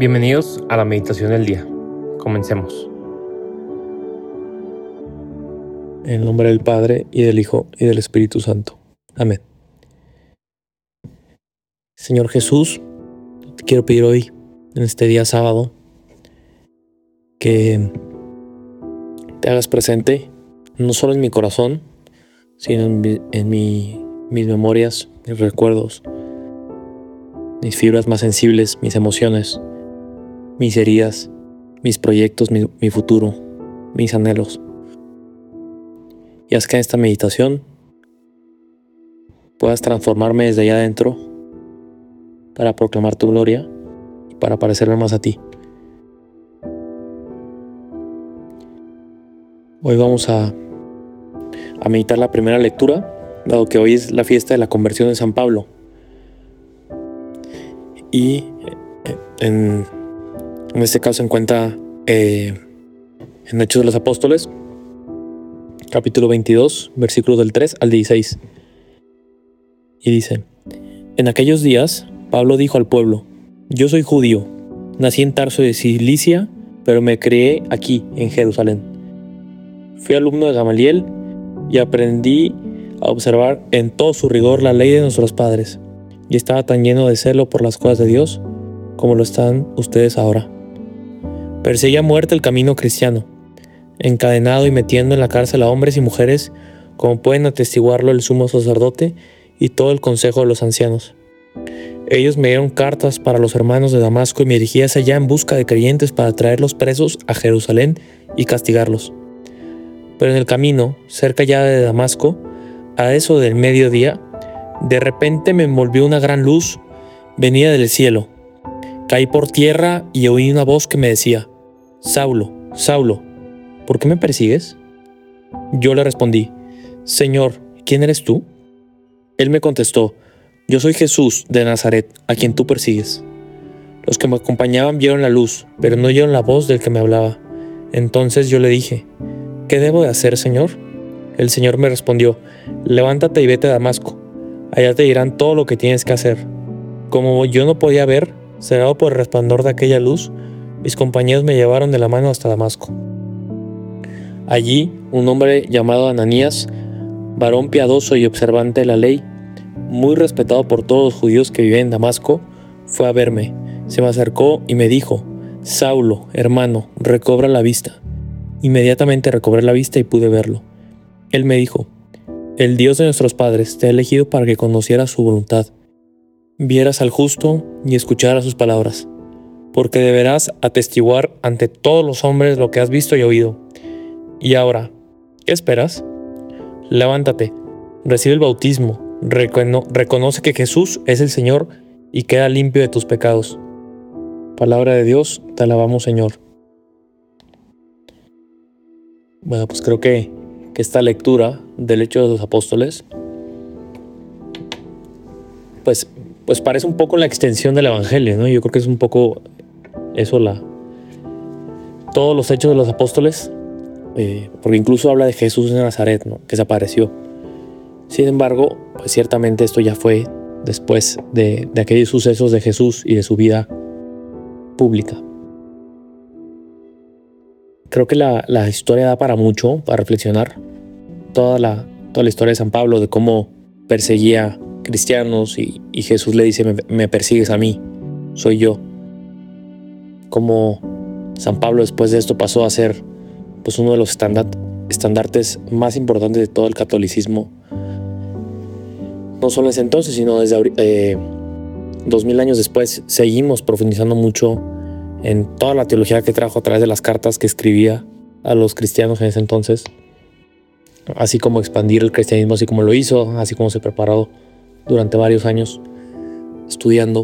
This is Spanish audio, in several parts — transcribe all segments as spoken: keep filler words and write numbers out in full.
Bienvenidos a la meditación del día. Comencemos. En el nombre del Padre, y del Hijo, y del Espíritu Santo. Amén. Señor Jesús, te quiero pedir hoy, en este día sábado, que te hagas presente, no solo en mi corazón, sino en, mi, en mi, mis memorias, mis recuerdos, mis fibras más sensibles, mis emociones, mis heridas, mis proyectos, mi, mi futuro, mis anhelos. Y haz que en esta meditación puedas transformarme desde allá adentro para proclamar tu gloria y para parecerme más a ti. Hoy vamos a, a meditar la primera lectura, dado que hoy es la fiesta de la conversión de San Pablo. Y en, en este caso se encuentra eh, en Hechos de los Apóstoles, capítulo veintidós, versículos del tres al dieciséis. Y dice: En aquellos días, Pablo dijo al pueblo: Yo soy judío, nací en Tarso de Cilicia, pero me crié aquí, en Jerusalén. Fui alumno de Gamaliel y aprendí a observar en todo su rigor la ley de nuestros padres, y estaba tan lleno de celo por las cosas de Dios como lo están ustedes ahora. Perseguí a muerte el camino cristiano, encadenado y metiendo en la cárcel a hombres y mujeres, como pueden atestiguarlo el sumo sacerdote y todo el consejo de los ancianos. Ellos me dieron cartas para los hermanos de Damasco y me dirigí hacia allá en busca de creyentes para traerlos presos a Jerusalén y castigarlos. Pero en el camino, cerca ya de Damasco, a eso del mediodía, de repente me envolvió una gran luz venida del cielo. Caí por tierra y oí una voz que me decía: Saulo, Saulo, ¿por qué me persigues? Yo le respondí: Señor, ¿quién eres tú? Él me contestó: Yo soy Jesús de Nazaret, a quien tú persigues. Los que me acompañaban vieron la luz, pero no oyeron la voz del que me hablaba. Entonces yo le dije: ¿Qué debo de hacer, Señor? El Señor me respondió: Levántate y vete a Damasco. Allá te dirán todo lo que tienes que hacer. Como yo no podía ver, cegado por el resplandor de aquella luz, mis compañeros me llevaron de la mano hasta Damasco. Allí, un hombre llamado Ananías, varón piadoso y observante de la ley, muy respetado por todos los judíos que vivían en Damasco, fue a verme. Se me acercó y me dijo: Saulo, hermano, recobra la vista. Inmediatamente recobré la vista y pude verlo. Él me dijo: El Dios de nuestros padres te ha elegido para que conocieras su voluntad, vieras al justo y escucharas sus palabras, porque deberás atestiguar ante todos los hombres lo que has visto y oído. Y ahora, ¿qué esperas? Levántate, recibe el bautismo, recono- reconoce que Jesús es el Señor y queda limpio de tus pecados. Palabra de Dios, te alabamos, Señor. Bueno, pues creo que, que esta lectura del Hecho de los Apóstoles pues, pues parece un poco la extensión del Evangelio, ¿no? Yo creo que es un poco eso, la todos los Hechos de los Apóstoles, eh, porque incluso habla de Jesús de Nazaret, ¿no? Que se apareció. Sin embargo, pues ciertamente esto ya fue después de, de aquellos sucesos de Jesús y de su vida pública. Creo que la, la historia da para mucho, para reflexionar. Toda la, toda la historia de San Pablo, de cómo perseguía cristianos y, y Jesús le dice: me, me persigues a mí, soy yo. Cómo San Pablo después de esto pasó a ser pues, uno de los estandart, estandartes más importantes de todo el catolicismo. No solo en ese entonces, sino desde eh, dos mil años después. Seguimos profundizando mucho en toda la teología que trajo a través de las cartas que escribía a los cristianos en ese entonces, así como expandir el cristianismo así como lo hizo, así como se preparó durante varios años estudiando.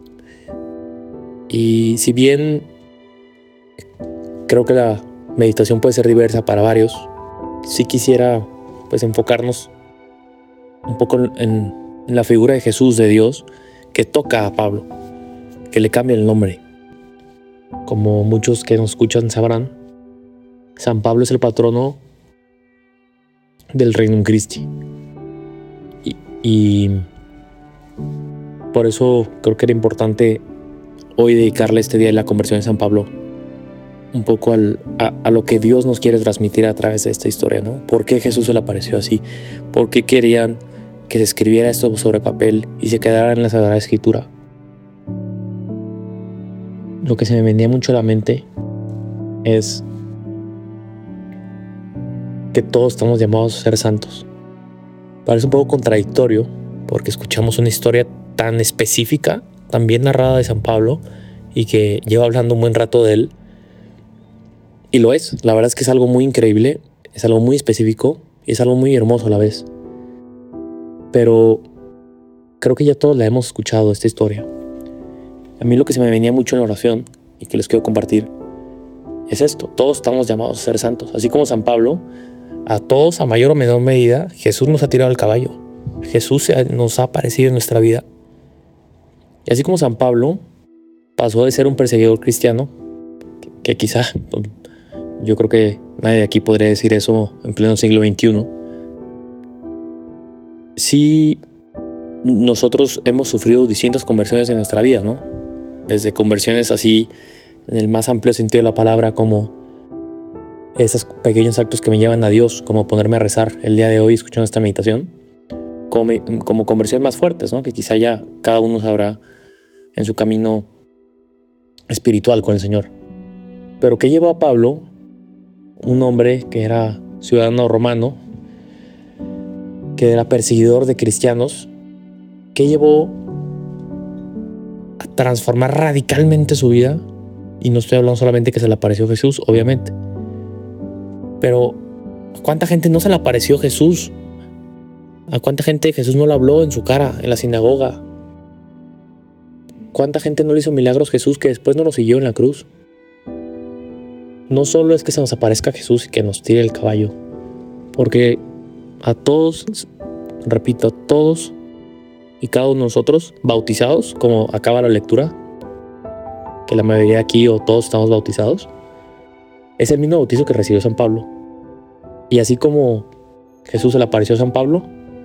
Y si bien creo que la meditación puede ser diversa para varios, sí quisiera pues enfocarnos un poco en, en la figura de Jesús, de Dios, que toca a Pablo, que le cambia el nombre. Como muchos que nos escuchan sabrán, San Pablo es el patrono del Regnum Christi. Y, y por eso creo que era importante hoy dedicarle este día de la conversión de San Pablo un poco al, a, a lo que Dios nos quiere transmitir a través de esta historia, ¿no? ¿Por qué Jesús se le apareció así? ¿Por qué querían que se escribiera esto sobre papel y se quedara en la Sagrada Escritura? Lo que se me venía mucho a la mente es que todos estamos llamados a ser santos. Parece un poco contradictorio porque escuchamos una historia tan específica, tan bien narrada de San Pablo y que lleva hablando un buen rato de él. Y lo es, la verdad es que es algo muy increíble, es algo muy específico y es algo muy hermoso a la vez. Pero creo que ya todos la hemos escuchado, esta historia. A mí lo que se me venía mucho en la oración y que les quiero compartir es esto: todos estamos llamados a ser santos. Así como San Pablo, a todos, a mayor o menor medida, Jesús nos ha tirado al caballo. Jesús nos ha aparecido en nuestra vida. Y así como San Pablo pasó de ser un perseguidor cristiano, que, que quizá, yo creo que nadie de aquí podría decir eso en pleno siglo veintiuno, sí, nosotros hemos sufrido distintas conversiones en nuestra vida, ¿no? Desde conversiones así, en el más amplio sentido de la palabra, como esos pequeños actos que me llevan a Dios, como ponerme a rezar el día de hoy escuchando esta meditación, como, como conversiones más fuertes, ¿no? Que quizá ya cada uno sabrá en su camino espiritual con el Señor. Pero ¿qué llevó a Pablo, un hombre que era ciudadano romano, que era perseguidor de cristianos, qué llevó a transformar radicalmente su vida? Y no estoy hablando solamente que se le apareció Jesús, obviamente, pero ¿a cuánta gente no se le apareció Jesús? ¿A cuánta gente Jesús no le habló en su cara, en la sinagoga? ¿Cuánta gente no le hizo milagros Jesús que después no lo siguió en la cruz? No solo es que se nos aparezca Jesús y que nos tire el caballo, porque a todos, repito, a todos y cada uno de nosotros bautizados, como acaba la lectura, que la mayoría de aquí o todos estamos bautizados, es el mismo bautizo que recibió San Pablo. Y así como Jesús se le apareció a San Pablo,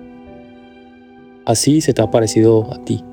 así se te ha aparecido a ti.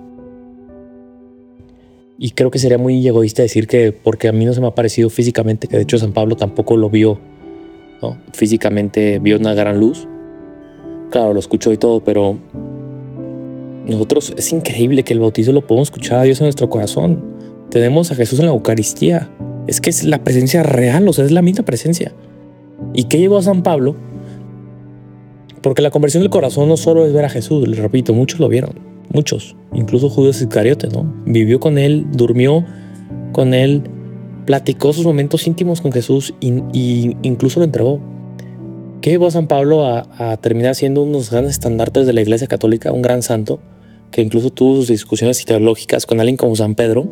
Y creo que sería muy egoísta decir que porque a mí no se me ha aparecido físicamente, que de hecho San Pablo tampoco lo vio, ¿no? Físicamente vio una gran luz. Claro, lo escuchó y todo, pero nosotros, es increíble que el bautizo lo podemos escuchar a Dios en nuestro corazón. Tenemos a Jesús en la Eucaristía. Es que es la presencia real, o sea, es la misma presencia. ¿Y qué llevó a San Pablo? Porque la conversión del corazón no solo es ver a Jesús, les repito, muchos lo vieron. Muchos, incluso Judas Iscariote, ¿no? Vivió con él, durmió con él, platicó sus momentos íntimos con Jesús y, y incluso lo entregó. ¿Qué llevó a San Pablo a, a terminar siendo unos grandes estandartes de la Iglesia Católica, un gran santo, que incluso tuvo sus discusiones teológicas con alguien como San Pedro,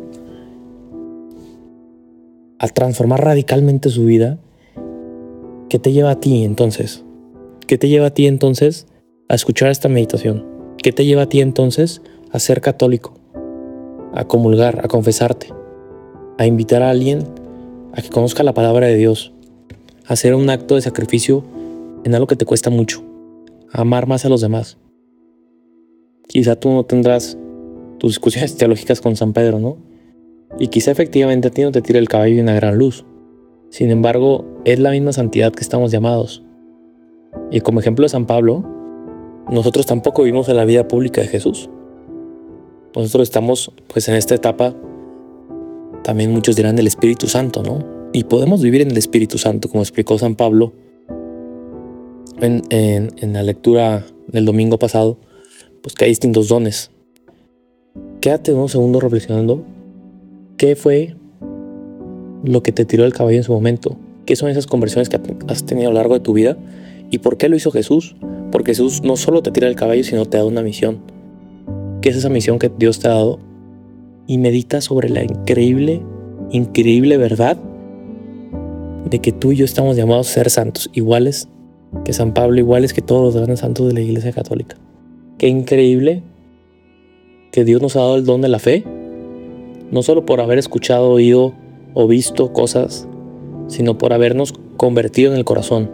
a transformar radicalmente su vida? ¿Qué te lleva a ti entonces? ¿Qué te lleva a ti entonces a escuchar esta meditación? ¿Qué te lleva a ti entonces a ser católico? A comulgar, a confesarte, a invitar a alguien a que conozca la palabra de Dios, a hacer un acto de sacrificio en algo que te cuesta mucho, a amar más a los demás. Quizá tú no tendrás tus discusiones teológicas con San Pedro, ¿no? Y quizá efectivamente a ti no te tire el caballo y una gran luz. Sin embargo, es la misma santidad que estamos llamados. Y como ejemplo de San Pablo, nosotros tampoco vivimos en la vida pública de Jesús. Nosotros estamos pues en esta etapa, también muchos dirán, del Espíritu Santo, ¿no? Y podemos vivir en el Espíritu Santo, como explicó San Pablo en, en, en la lectura del domingo pasado, pues que hay distintos dones. Quédate unos segundos reflexionando. ¿Qué fue lo que te tiró el caballo en su momento? ¿Qué son esas conversiones que has tenido a lo largo de tu vida? ¿Y por qué lo hizo Jesús? Porque Jesús no solo te tira el caballo, sino te da una misión. ¿Qué es esa misión que Dios te ha dado? Y medita sobre la increíble, increíble verdad de que tú y yo estamos llamados a ser santos, iguales que San Pablo, iguales que todos los grandes santos de la Iglesia Católica. Qué increíble que Dios nos ha dado el don de la fe, no solo por haber escuchado, oído o visto cosas, sino por habernos convertido en el corazón.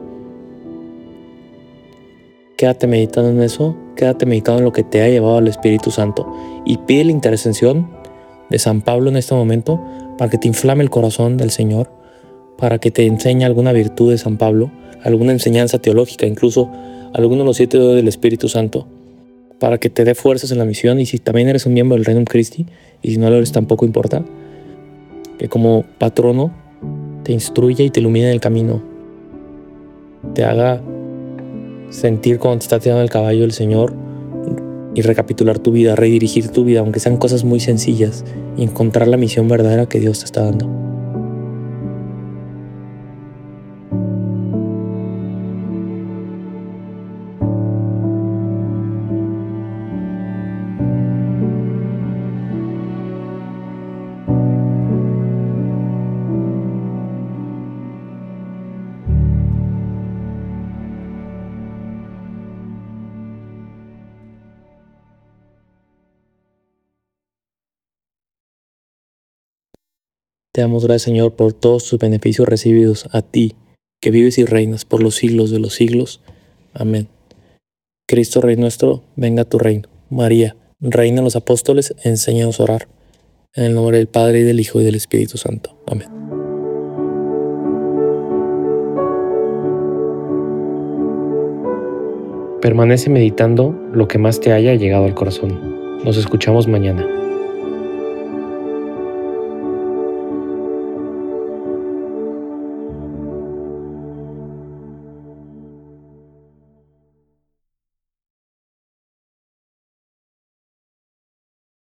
Quédate meditando en eso, quédate meditando en lo que te ha llevado al Espíritu Santo y pide la intercesión de San Pablo en este momento para que te inflame el corazón del Señor, para que te enseñe alguna virtud de San Pablo, alguna enseñanza teológica, incluso alguno de los siete dones del Espíritu Santo, para que te dé fuerzas en la misión. Y si también eres un miembro del Reino Christi, y si no lo eres tampoco importa, que como patrono te instruya y te ilumine en el camino, te haga sentir cuando te está tirando el caballo el Señor y recapitular tu vida, redirigir tu vida, aunque sean cosas muy sencillas, y encontrar la misión verdadera que Dios te está dando. Te damos gracias, Señor, por todos tus beneficios recibidos a ti, que vives y reinas por los siglos de los siglos. Amén. Cristo, Rey nuestro, venga a tu reino. María, Reina de los Apóstoles, enséñanos a orar. En el nombre del Padre, y del Hijo, y del Espíritu Santo. Amén. Permanece meditando lo que más te haya llegado al corazón. Nos escuchamos mañana.